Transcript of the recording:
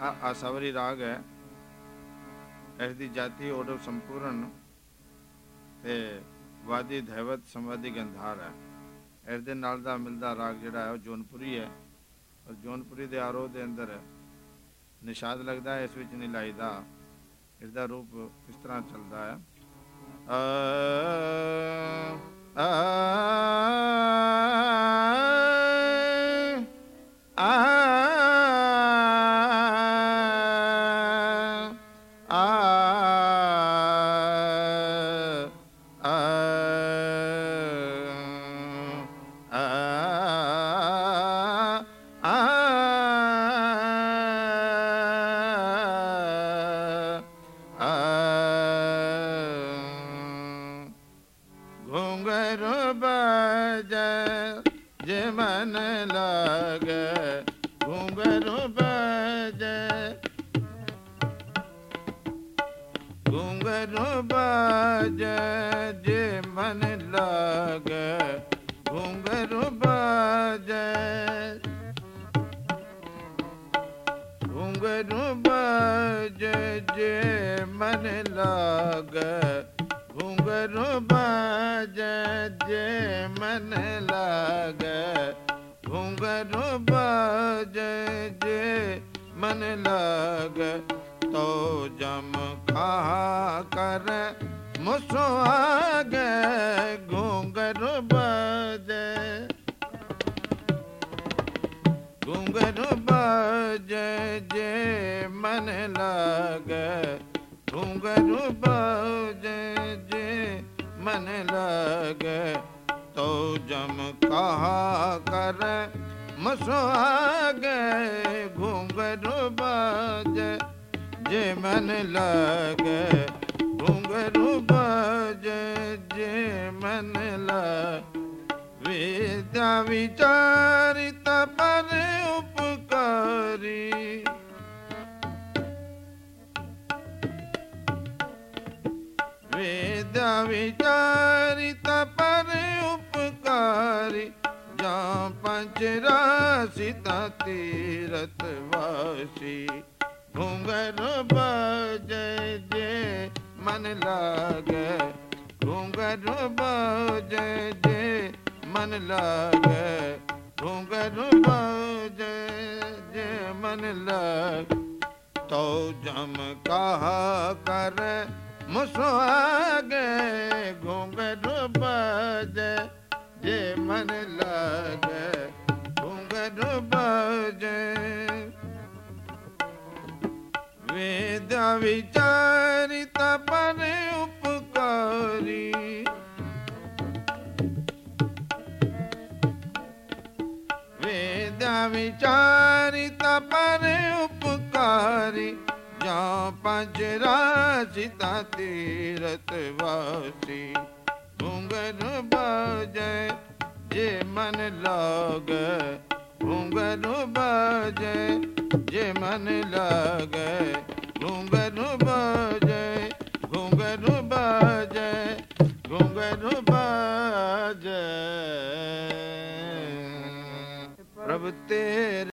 आसावरी राग है। इसकी जाति ओडव संपूर्ण ते वादी धैवत संवादी गंधार है। इस दे नाल दा मिलदा राग जिहड़ा है जौनपुरी है और जौनपुरी दे आरोह दे अंदर निषाद लगदा है। इस विच निलाई दा इसका रूप इस तरह चलता है। घुंघरू बजे जे मन लागे, घुंघरू बजे, घुंघरू बजे जे मन लागे, घुंघरू बजे, घुंघरू बजे जे मन लागे, घुंघरू बजे जे मन लागे, घुंघरू बजे जे मन लागे, तो जम खा कर मुसुआगे, घुंघरू बजे, घुंघरू बजे जे मन लागे, घुंघरू बजे जे मन लागे, तो जम कहा कर मुसुआगे, घुंघरू बजे जे मन लागे, घुंघरू बजे जे मन लागे। विद्या विचारित पर उपकारी, विद्या विचारित पर उपकारी, जहाँ पंचराशि तीरथ वासी, घुंघरू बजे जे मन लागे, घुंघरू बजे जे मन लागे, घुंघरू बजे जे मन लागे, तो जम कहा कर मुसुआगे, घुंघरू बजे जे मन लागे, घुंघरू बजे। विद्या विचारित पर उपकारी, विद्या विचारित पर उपकारी, जहाँ पंचराशि तीरथ वासी, घुंघरू बजे जे मन लागे, घुंघरू बजे जे मन लागे, घुंघरू बजे, घुंघरू बजे, घुंघरू बजे। प्रभु तेरे